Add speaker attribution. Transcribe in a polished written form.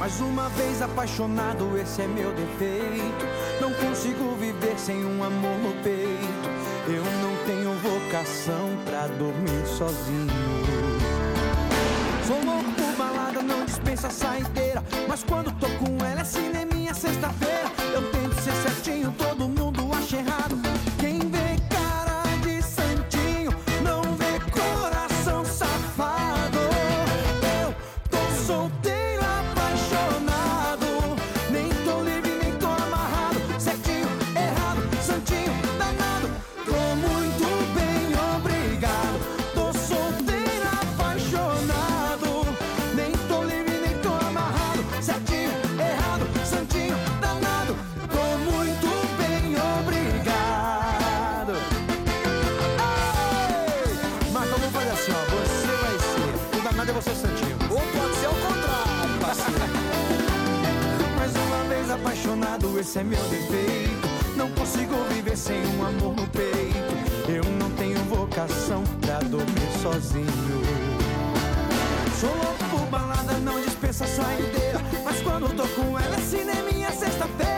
Speaker 1: Mais uma vez apaixonado, esse é meu defeito. Não consigo viver sem um amor no peito. Eu não tenho vocação pra dormir sozinho. Sou louco por balada, não dispensa saideira. Mas quando tô com ela é cineminha sexta-feira. Eu tento ser certinho, todo mundo acha errado. Quem vê cara de santinho não vê coração safado. Eu tô solteiro, apaixonado, nem tô livre, nem tô amarrado. Certinho, errado, santinho, danado. Tô muito bem, obrigado. Tô solteiro, apaixonado, nem tô livre, nem tô amarrado. Certinho, errado, santinho, danado. Tô muito bem, obrigado. Ei! Mas vamos fazer assim, ó. Você vai ser o danado, é você santinho.
Speaker 2: Ou pode ser o contrário, parceiro.
Speaker 1: Mais uma vez apaixonado, esse é meu defeito. Não consigo viver sem um amor no peito. Eu não tenho vocação pra dormir sozinho. Sou louco por balada, não dispensa saideira. Mas quando tô com ela é cineminha sexta-feira.